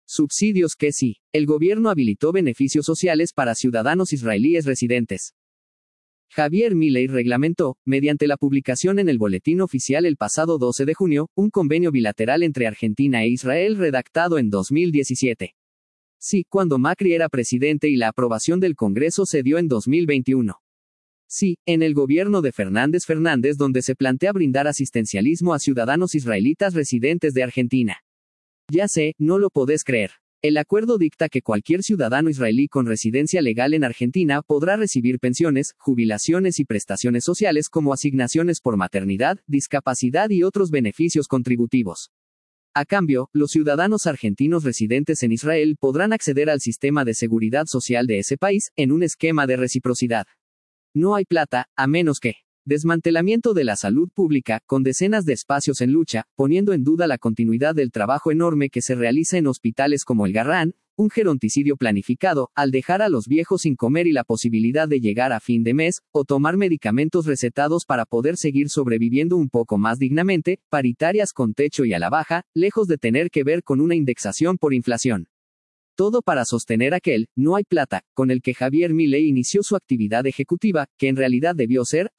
Subsidios que sí. El gobierno habilitó beneficios sociales para ciudadanos israelíes residentes. Javier Milei reglamentó, mediante la publicación en el Boletín Oficial el pasado 12 de junio, un convenio bilateral entre Argentina e Israel redactado en 2017. Sí, cuando Macri era presidente y la aprobación del Congreso se dio en 2021. Sí, en el gobierno de Fernández Fernández, donde se plantea brindar asistencialismo a ciudadanos israelitas residentes de Argentina. Ya sé, no lo podés creer. El acuerdo dicta que cualquier ciudadano israelí con residencia legal en Argentina podrá recibir pensiones, jubilaciones y prestaciones sociales como asignaciones por maternidad, discapacidad y otros beneficios contributivos. A cambio, los ciudadanos argentinos residentes en Israel podrán acceder al sistema de seguridad social de ese país, en un esquema de reciprocidad. No hay plata, a menos que desmantelamiento de la salud pública, con decenas de espacios en lucha, poniendo en duda la continuidad del trabajo enorme que se realiza en hospitales como el Garrahan, un geronticidio planificado, al dejar a los viejos sin comer y la posibilidad de llegar a fin de mes, o tomar medicamentos recetados para poder seguir sobreviviendo un poco más dignamente, paritarias con techo y a la baja, lejos de tener que ver con una indexación por inflación. Todo para sostener aquel, no hay plata, con el que Javier Milei inició su actividad ejecutiva, que en realidad debió ser,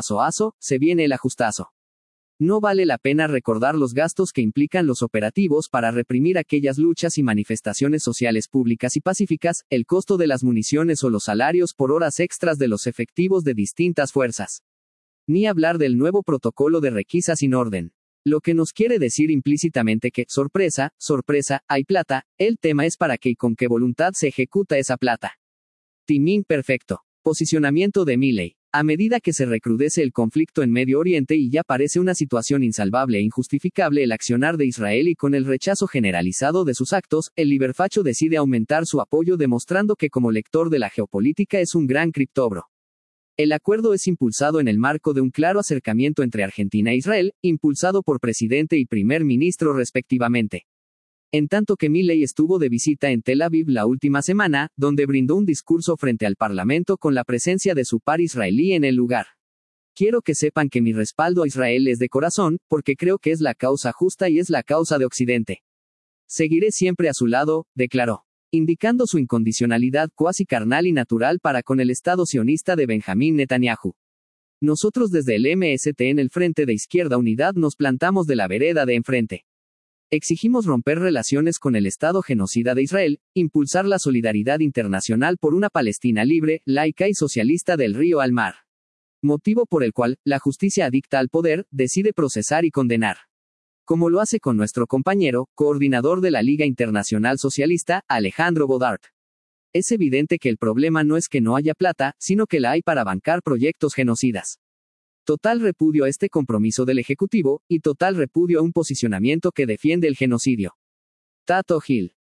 se viene el ajustazo. No vale la pena recordar los gastos que implican los operativos para reprimir aquellas luchas y manifestaciones sociales públicas y pacíficas, el costo de las municiones o los salarios por horas extras de los efectivos de distintas fuerzas. Ni hablar del nuevo protocolo de requisa sin orden. Lo que nos quiere decir implícitamente que, sorpresa, hay plata, el tema es para qué y con qué voluntad se ejecuta esa plata. Timing perfecto. Posicionamiento de Milei. A medida que se recrudece el conflicto en Medio Oriente y ya parece una situación insalvable e injustificable el accionar de Israel y con el rechazo generalizado de sus actos, el liberfacho decide aumentar su apoyo demostrando que como lector de la geopolítica es un gran criptóbro. El acuerdo es impulsado en el marco de un claro acercamiento entre Argentina e Israel, impulsado por presidente y primer ministro respectivamente. En tanto que Milei estuvo de visita en Tel Aviv la última semana, donde brindó un discurso frente al Parlamento con la presencia de su par israelí en el lugar. Quiero que sepan que mi respaldo a Israel es de corazón, porque creo que es la causa justa y es la causa de Occidente. Seguiré siempre a su lado, declaró, indicando su incondicionalidad cuasi carnal y natural para con el Estado sionista de Benjamín Netanyahu. Nosotros desde el MST en el Frente de Izquierda Unidad nos plantamos de la vereda de enfrente. Exigimos romper relaciones con el Estado genocida de Israel, impulsar la solidaridad internacional por una Palestina libre, laica y socialista del río al mar. Motivo por el cual, la justicia adicta al poder, decide procesar y condenar. Como lo hace con nuestro compañero, coordinador de la Liga Internacional Socialista, Alejandro Bodart. Es evidente que el problema no es que no haya plata, sino que la hay para bancar proyectos genocidas. Total repudio a este compromiso del Ejecutivo, y total repudio a un posicionamiento que defiende el genocidio. Tato Gil.